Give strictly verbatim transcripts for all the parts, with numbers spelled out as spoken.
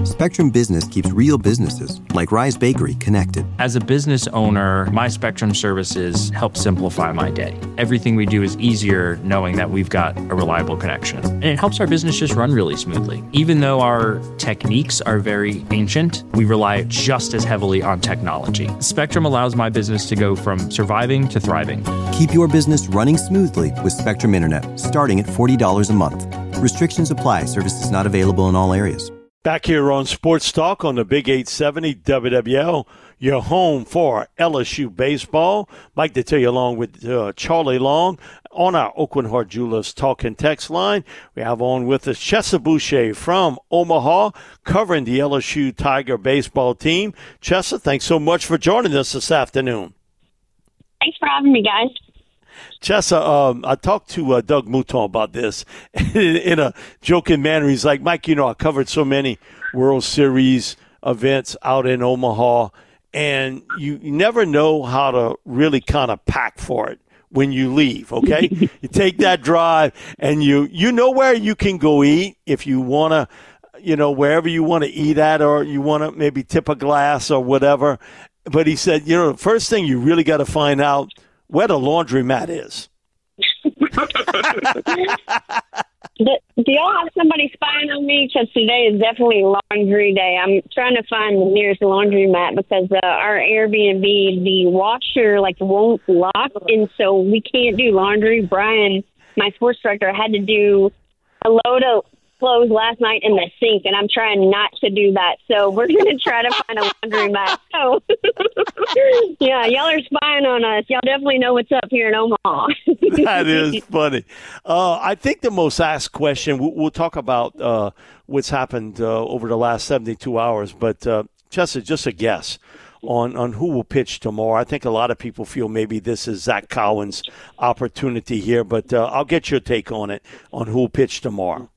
Spectrum Business keeps real businesses, like Rise Bakery, connected. As a business owner, my Spectrum services help simplify my day. Everything we do is easier knowing that we've got a reliable connection. And it helps our business just run really smoothly. Even though our techniques are very ancient, we rely just as heavily on technology. Spectrum allows my business to go from surviving to thriving. Keep your business running smoothly with Spectrum Internet, starting at forty dollars a month. Restrictions apply. Services not available in all areas. Back here on Sports Talk on the Big eight seventy W W L, your home for L S U baseball. Mike to tell you along with uh, Charlie Long on our Oakland Heart Jewelers talk and text line. We have on with us Chessa Boucher from Omaha covering the L S U Tiger baseball team. Chessa, thanks so much for joining us this afternoon. Thanks for having me, guys. Chessa, um, I talked to uh, Doug Mouton about this in, in a joking manner. He's like, Mike, you know, I covered so many World Series events out in Omaha, and you, you never know how to really kind of pack for it when you leave, okay? You take that drive, and you, you know where you can go eat if you want to, you know, wherever you want to eat at, or you want to maybe tip a glass or whatever. But he said, you know, the first thing you really got to find out where the laundromat is. do, do y'all have somebody spying on me? Because today is definitely laundry day. I'm trying to find the nearest laundromat because uh, our Airbnb, the washer like won't lock, and so we can't do laundry. Brian, my sports director, had to do a load of clothes last night in the sink, and I'm trying not to do that. So we're going to try to find a laundromat. So, yeah, y'all are spying on us. Y'all definitely know what's up here in Omaha. That is funny. Uh, I think the most asked question, we'll, we'll talk about uh, what's happened uh, over the last seventy-two hours, but uh, Chessa, just a guess on, on who will pitch tomorrow. I think a lot of people feel maybe this is Zach Cowan's opportunity here, but uh, I'll get your take on it, on who will pitch tomorrow.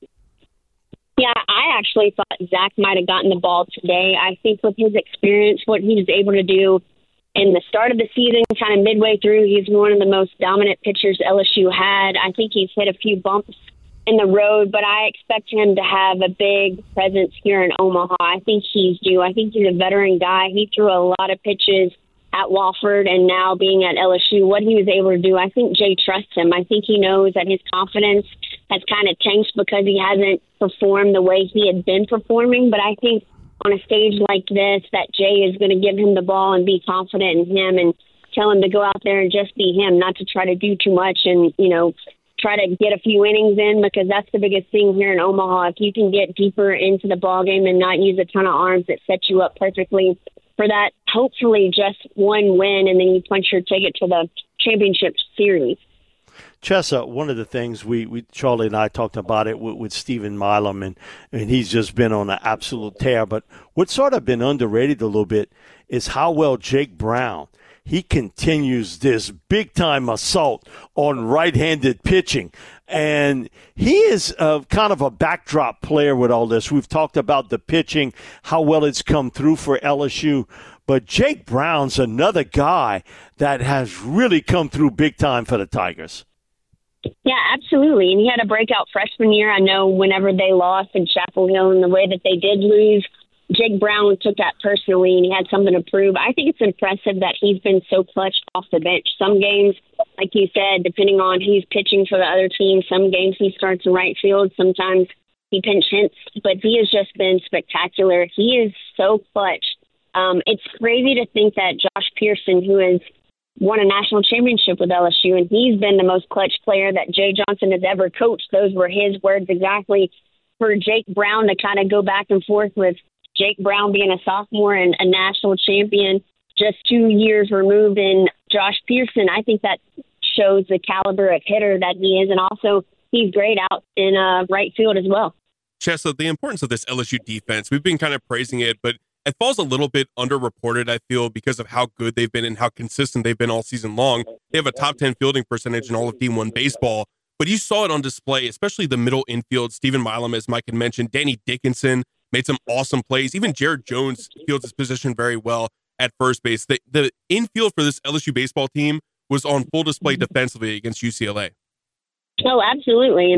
Yeah, I actually thought Zach might have gotten the ball today. I think with his experience, what he was able to do in the start of the season, kind of midway through, he's one of the most dominant pitchers L S U had. I think he's hit a few bumps in the road, but I expect him to have a big presence here in Omaha. I think he's due. I think he's a veteran guy. He threw a lot of pitches at Wofford, and now being at L S U, what he was able to do, I think Jay trusts him. I think he knows that his confidence has kind of tanked because he hasn't performed the way he had been performing. But I think on a stage like this, that Jay is going to give him the ball and be confident in him and tell him to go out there and just be him, not to try to do too much and, you know, try to get a few innings in, because that's the biggest thing here in Omaha. If you can get deeper into the ball game and not use a ton of arms, that set you up perfectly for that, hopefully just one win, and then you punch your ticket to the championship series. Chessa, one of the things we, we Charlie and I talked about it with, with Stephen Milam, and, and he's just been on an absolute tear. But what's sort of been underrated a little bit is how well Jake Brown, he continues this big-time assault on right-handed pitching. And he is uh, kind of a backdrop player with all this. We've talked about the pitching, how well it's come through for L S U. But Jake Brown's another guy that has really come through big time for the Tigers. Yeah, absolutely. And he had a breakout freshman year. I know whenever they lost in Chapel Hill and the way that they did lose, Jake Brown took that personally, and he had something to prove. I think it's impressive that he's been so clutch off the bench. Some games, like you said, depending on who's pitching for the other team, some games he starts in right field, sometimes he pinch hits, but he has just been spectacular. He is so clutch. Um, it's crazy to think that Josh Pearson, who has won a national championship with L S U, and he's been the most clutch player that Jay Johnson has ever coached. Those were his words exactly. For Jake Brown to kind of go back and forth with Jake Brown being a sophomore and a national champion, just two years removed, in Josh Pearson, I think that shows the caliber of hitter that he is, and also he's great out in uh, right field as well. Chessa, the importance of this L S U defense, we've been kind of praising it, but it falls a little bit underreported, I feel, because of how good they've been and how consistent they've been all season long. They have a top ten fielding percentage in all of D one baseball, but you saw it on display, especially the middle infield. Stephen Milam, as Mike had mentioned, Danny Dickinson made some awesome plays. Even Jared Jones fields his position very well at first base. The, the infield for this L S U baseball team was on full display defensively against U C L A. Oh, absolutely. And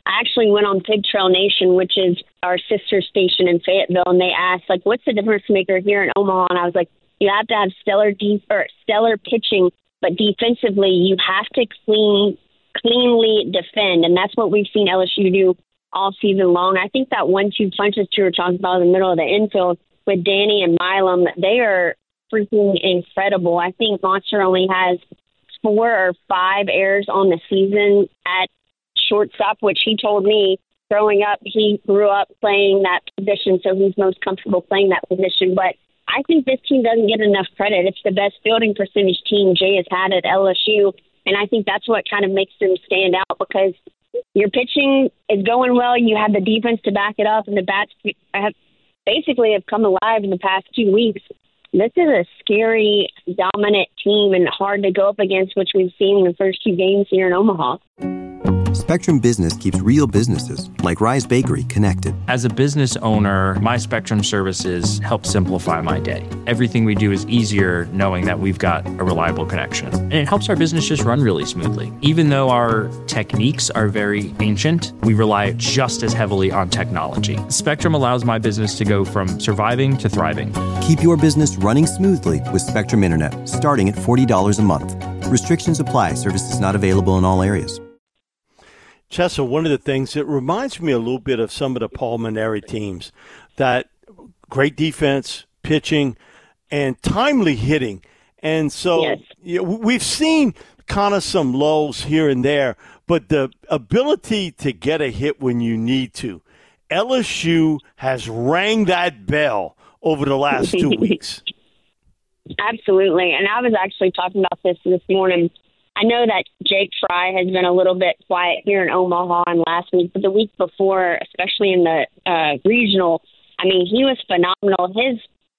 I actually went on Pig Trail Nation, which is our sister station in Fayetteville, and they asked, like, what's the difference maker here in Omaha? And I was like, you have to have stellar de- or stellar pitching, but defensively, you have to clean, cleanly defend, and that's what we've seen L S U do all season long. I think that one two punch that you were talking about in the middle of the infield with Danny and Milam, they are freaking incredible. I think Monster only has four or five errors on the season at shortstop, which he told me growing up, he grew up playing that position, so he's most comfortable playing that position. But I think this team doesn't get enough credit. It's the best fielding percentage team Jay has had at L S U, and I think that's what kind of makes them stand out because your pitching is going well, you have the defense to back it up, and the bats have basically have come alive in the past two weeks. This is a scary, dominant team and hard to go up against, which we've seen in the first two games here in Omaha. Spectrum Business keeps real businesses, like Rise Bakery, connected. As a business owner, my Spectrum services help simplify my day. Everything we do is easier knowing that we've got a reliable connection. And it helps our business just run really smoothly. Even though our techniques are very ancient, we rely just as heavily on technology. Spectrum allows my business to go from surviving to thriving. Keep your business running smoothly with Spectrum Internet, starting at forty dollars a month. Restrictions apply. Services not available in all areas. Chessa, one of the things, it reminds me a little bit of some of the Paul Mainieri teams, that great defense, pitching, and timely hitting. And so yes. you know, we've seen kind of some lulls here and there, but the ability to get a hit when you need to. L S U has rang that bell over the last two weeks. Absolutely. And I was actually talking about this this morning. I know that Jake Fry has been a little bit quiet here in Omaha and last week, but the week before, especially in the uh, regional, I mean, he was phenomenal. His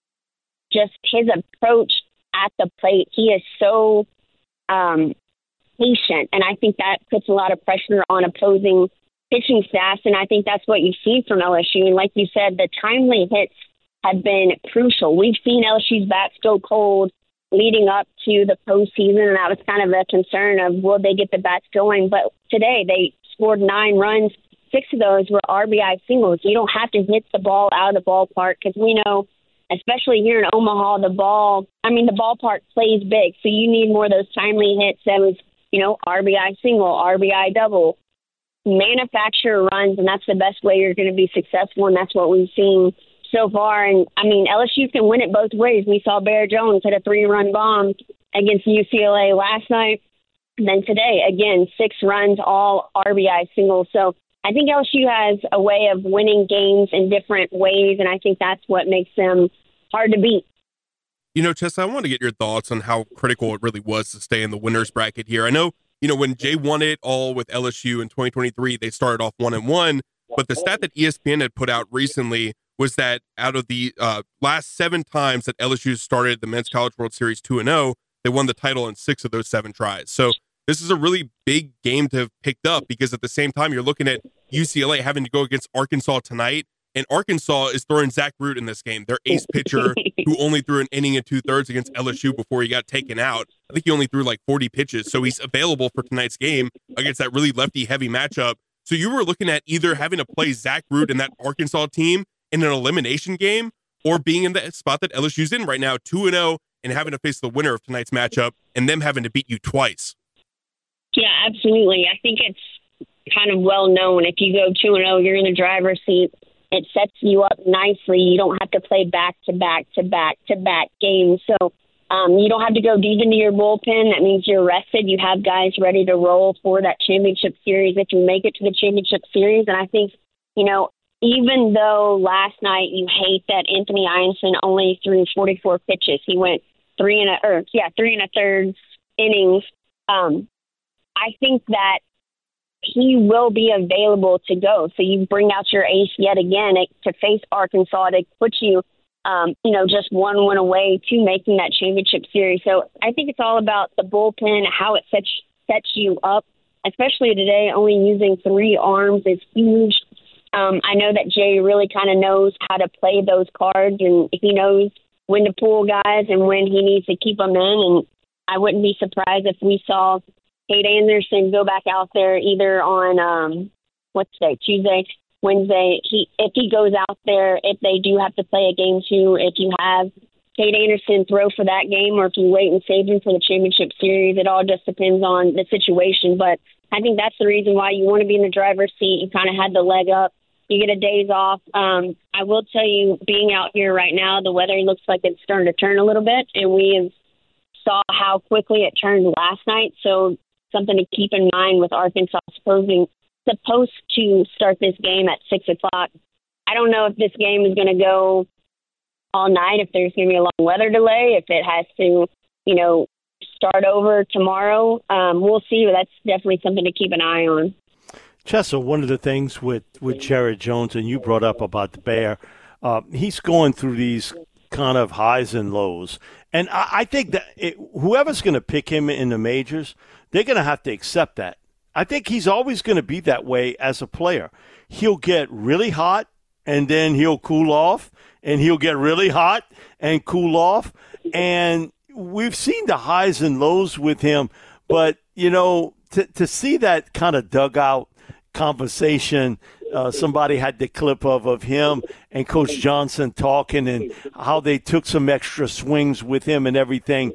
just his approach at the plate, he is so um, patient, and I think that puts a lot of pressure on opposing pitching staffs, and I think that's what you've seen from L S U. And like you said, the timely hits have been crucial. We've seen L S U's bats go cold leading up to the postseason, and that was kind of a concern of will they get the bats going. But today they scored nine runs. Six of those were R B I singles. You don't have to hit the ball out of the ballpark because we know, especially here in Omaha, the ball, I mean, the ballpark plays big. So you need more of those timely hits that was, you know, R B I single, R B I double, manufacture runs, and that's the best way you're going to be successful, and that's what we've seen so far. And, I mean, L S U can win it both ways. We saw Bear Jones hit a three-run bomb against U C L A last night. And then today, again, six runs, all R B I singles. So I think L S U has a way of winning games in different ways, and I think that's what makes them hard to beat. You know, Chessa, I want to get your thoughts on how critical it really was to stay in the winner's bracket here. I know, you know, when Jay won it all with L S U in twenty twenty-three, they started off one and one, but the stat that E S P N had put out recently was that out of the uh, last seven times that L S U started the Men's College World Series two and oh, they won the title in six of those seven tries. So this is a really big game to have picked up because at the same time, you're looking at U C L A having to go against Arkansas tonight, and Arkansas is throwing Zach Root in this game, their ace pitcher who only threw an inning and two-thirds against L S U before he got taken out. I think he only threw like forty pitches, so he's available for tonight's game against that really lefty-heavy matchup. So you were looking at either having to play Zach Root in that Arkansas team in an elimination game or being in the spot that L S U's in right now, two and oh, and having to face the winner of tonight's matchup and them having to beat you twice. Yeah, absolutely. I think it's kind of well known. If you go two and oh, you're in the driver's seat. It sets you up nicely. You don't have to play back to back to back to back games. So um, you don't have to go deep into your bullpen. That means you're rested. You have guys ready to roll for that championship series if you make it to the championship series. And I think, you know, even though last night you hate that Anthony Ianson only threw forty-four pitches, he went three and a, or yeah, three and a third innings. Um, I think that he will be available to go. So you bring out your ace yet again to face Arkansas to put you, um, you know, just one win away to making that championship series. So I think it's all about the bullpen, how it sets sets you up, especially today. Only using three arms is huge. Um, I know that Jay really kind of knows how to play those cards, and he knows when to pull guys and when he needs to keep them in. And I wouldn't be surprised if we saw Cade Anderson go back out there either on um, what's today, Tuesday, Wednesday. He if he goes out there, if they do have to play a game two, if you have Cade Anderson throw for that game, or if you wait and save him for the championship series, it all just depends on the situation. But I think that's the reason why you want to be in the driver's seat. You kind of had the leg up. You get a days off. Um, I will tell you, being out here right now, the weather looks like it's starting to turn a little bit, and we have saw how quickly it turned last night. So something to keep in mind with Arkansas supposing, supposed to start this game at six o'clock. I don't know if this game is going to go all night, if there's going to be a long weather delay, if it has to, you know, start over tomorrow. Um, we'll see, but that's definitely something to keep an eye on. Chessa, one of the things with, with Jared Jones, and you brought up about the Bear, uh, he's going through these kind of highs and lows. And I, I think that it, whoever's going to pick him in the majors, they're going to have to accept that. I think he's always going to be that way as a player. He'll get really hot, and then he'll cool off, and he'll get really hot and cool off. And we've seen the highs and lows with him, but, you know, to, to see that kind of dugout conversation, uh, somebody had the clip of, of him and Coach Johnson talking and how they took some extra swings with him and everything.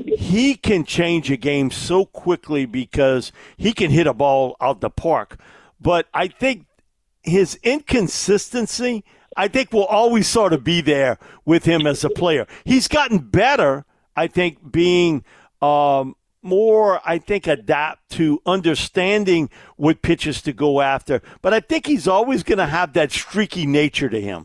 He can change a game so quickly because he can hit a ball out the park. But I think his inconsistency, I think, will always sort of be there with him as a player. He's gotten better, I think, being um, more, I think, adapt to understanding what pitches to go after. But I think he's always going to have that streaky nature to him.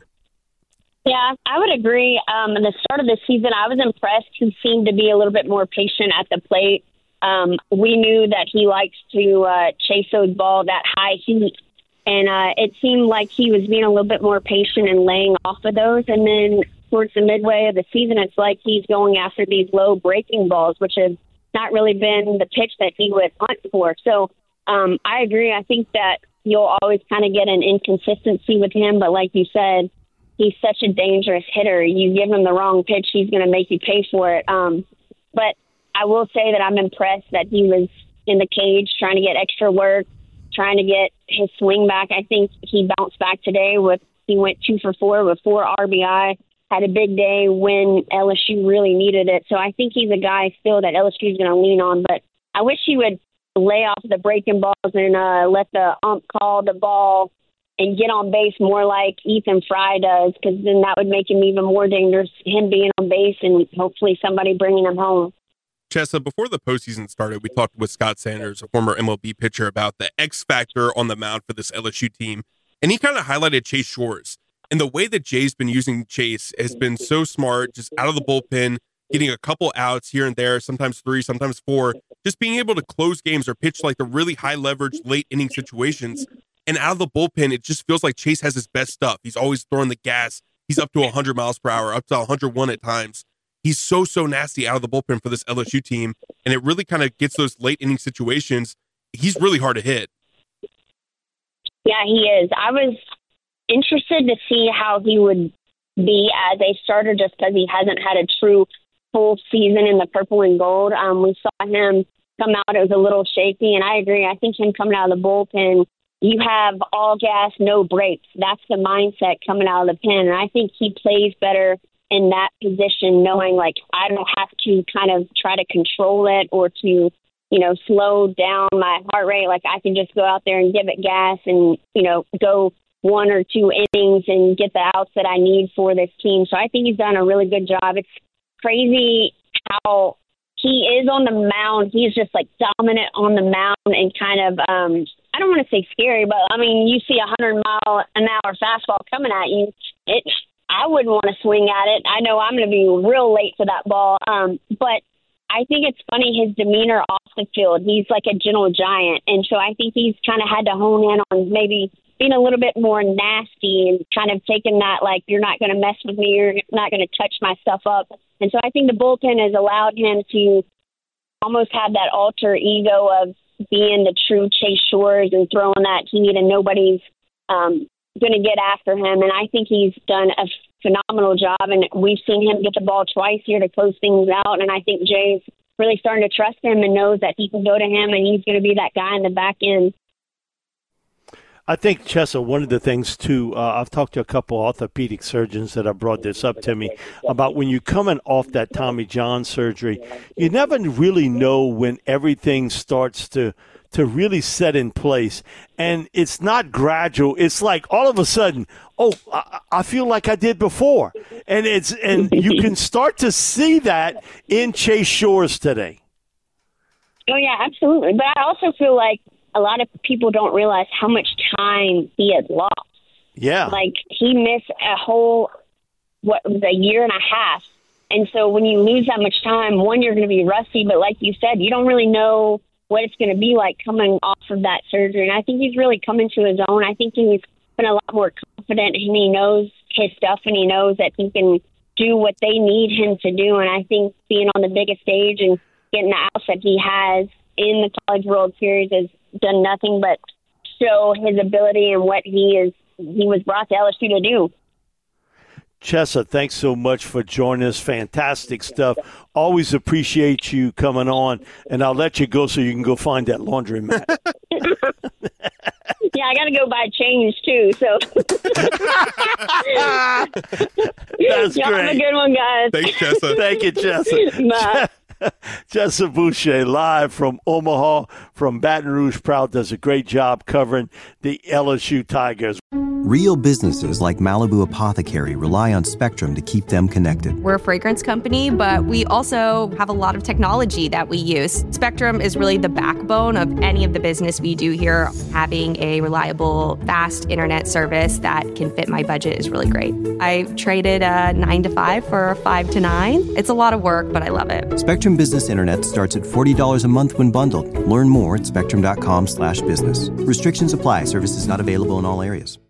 Yeah, I would agree. Um, at the start of the season, I was impressed. He seemed to be a little bit more patient at the plate. Um, we knew that he likes to uh, chase those balls at high heat. And uh, it seemed like he was being a little bit more patient and laying off of those. And then towards the midway of the season, it's like he's going after these low breaking balls, which have not really been the pitch that he would hunt for. So um, I agree. I think that you'll always kind of get an inconsistency with him. But like you said, he's such a dangerous hitter. You give him the wrong pitch, he's going to make you pay for it. Um, but I will say that I'm impressed that he was in the cage trying to get extra work, trying to get his swing back. I think he bounced back today with, he went two for four with four R B I, had a big day when L S U really needed it. So I think he's a guy still that L S U is going to lean on, but I wish he would lay off the breaking balls and uh, let the ump call the ball and get on base more like Ethan Fry does, because then that would make him even more dangerous, him being on base and hopefully somebody bringing him home. Chessa, before the postseason started, we talked with Scott Sanders, a former M L B pitcher, about the X factor on the mound for this L S U team. And he kind of highlighted Chase Shores. And the way that Jay's been using Chase has been so smart, just out of the bullpen, getting a couple outs here and there, sometimes three, sometimes four, just being able to close games or pitch like the really high leverage late inning situations. And out of the bullpen, it just feels like Chase has his best stuff. He's always throwing the gas. He's up to one hundred miles per hour, up to one hundred one at times. He's so, so nasty out of the bullpen for this L S U team, and it really kind of gets those late inning situations. He's really hard to hit. Yeah, he is. I was interested to see how he would be as a starter just because he hasn't had a true full season in the purple and gold. Um, we saw him come out. It was a little shaky, and I agree. I think him coming out of the bullpen, you have all gas, no brakes. That's the mindset coming out of the pen, and I think he plays better in that position, knowing like I don't have to kind of try to control it or to, you know, slow down my heart rate. Like I can just go out there and give it gas and, you know, go one or two innings and get the outs that I need for this team. So I think he's done a really good job. It's crazy how he is on the mound. He's just like dominant on the mound and kind of, um, I don't want to say scary, but I mean, you see a hundred mile an hour fastball coming at you. It, I wouldn't want to swing at it. I know I'm going to be real late for that ball. Um, but I think it's funny, his demeanor off the field. He's like a gentle giant. And so I think he's kind of had to hone in on maybe being a little bit more nasty and kind of taking that, like, you're not going to mess with me. You're not going to touch my stuff up. And so I think the bullpen has allowed him to almost have that alter ego of being the true Chase Shores and throwing that heat, and nobody's um, going to get after him. And I think he's done a phenomenal job, and we've seen him get the ball twice here to close things out. And I think Jay's really starting to trust him and knows that he can go to him and he's going to be that guy in the back end. I think, Chessa, one of the things, too, uh, I've talked to a couple orthopedic surgeons that have brought this up to me about when you're coming off that Tommy John surgery, you never really know when everything starts to to really set in place. And it's not gradual. It's like all of a sudden, oh, I, I feel like I did before. And it's and you can start to see that in Chase Shores today. Oh, yeah, absolutely. But I also feel like a lot of people don't realize how much time he had lost. Yeah. Like, he missed a whole, what was a year and a half. And so when you lose that much time, one, you're going to be rusty. But like you said, you don't really know what it's going to be like coming off of that surgery. And I think he's really coming to his own. I think he's been a lot more confident, and he knows his stuff, and he knows that he can do what they need him to do. And I think being on the biggest stage and getting the outs that he has in the College World Series has done nothing but show his ability and what he is he was brought to L S U to do. Chessa, thanks so much for joining us. Fantastic stuff. Always appreciate you coming on, and I'll let you go so you can go find that laundromat. Yeah, I got to go buy change, too. So That's Y'all great. have a good one, guys. Thanks, Chessa. Thank you, Chessa. Bye. Chessa Boucher, live from Omaha, from Baton Rouge. Proud does a great job covering the L S U Tigers. Real businesses like Malibu Apothecary rely on Spectrum to keep them connected. We're a fragrance company, but we also have a lot of technology that we use. Spectrum is really the backbone of any of the business we do here. Having a reliable, fast internet service that can fit my budget is really great. I traded a nine to five for a five to nine. It's a lot of work, but I love it. Spectrum Business Internet starts at forty dollars a month when bundled. Learn more at spectrum dot com slash business. Restrictions apply. Services not available in all areas.